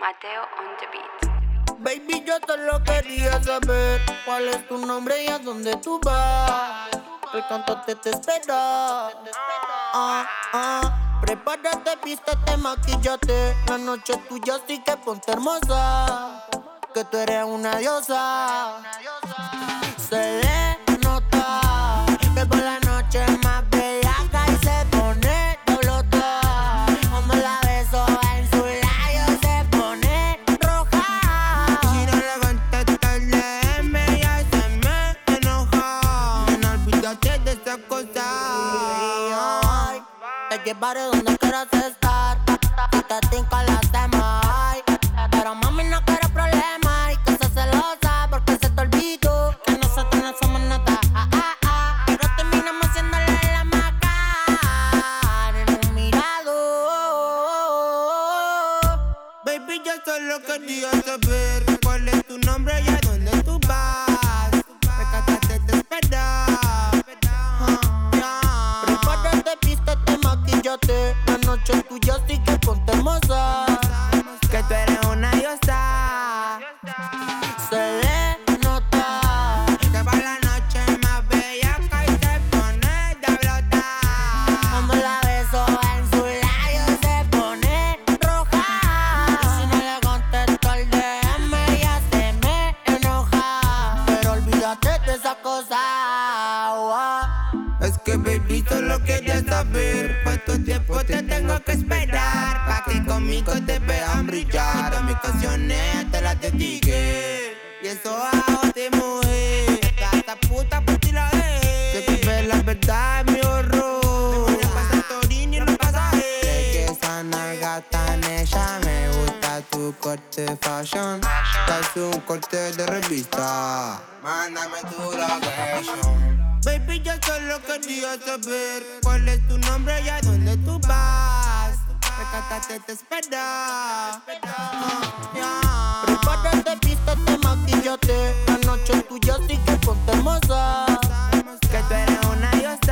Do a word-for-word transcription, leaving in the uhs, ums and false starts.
Mateo on the beat. Baby, yo solo quería saber cuál es tu nombre y a dónde tú vas. El cantante te espera. Ah, ah. Prepárate, vístete, maquillate. La noche es tuya, así que ponte hermosa. Que tú eres una diosa. Se le nota que por la noche es más bellaca y se pone doblota. Cuando la beso en su labio se pone roja. Si no le contesta el D M ya se me enoja. No olvídate de esa cosa. Ay, te llevaré donde quieras estar. Si te tinca la hacemos, ay. Pero mami no quiero problemas y que seas celosa porque se te olvidó que nosotros no somos nada. Ah, ah, ah. Pero terminamos haciéndole la maca en un mirador. Baby, yo solo quería saber cuál es tu nombre y a dónde tú vas. Recátate, te espera. Ah, yeah. Prepárate, vístete, maquillate. La noche es tuya, así que ponte hermosa. Que tú eres una diosa. Se le nota Que para la noche es más bellaca y se pone diablota. cuando la beso en su labio se pone roja. Y si no le contesto el D M ya se me enoja. Pero olvídate de esa cosa. Es que baby solo quería saber cuánto tiempo te tengo que esperar pa' que conmigo te vean brillar. Todas mis canciones te las dediqué y eso hago de mujer. Esta, esta puta por ti la dejé. Que tú ves la verdad es mi horror. Me pasa el Torino y los pasajes. Sé que esa nalga tan hecha me gusta tu corte fashion. Estás un corte de revista. Mándame tu location. Baby, yo solo quería saber cuál es tu nombre y a dónde tú vas. Recátate, te espera. Ah, yeah. Prepárate, vístete, maquillate. La noche es tuya, así que ponte hermosa. Que tú eres una diosa.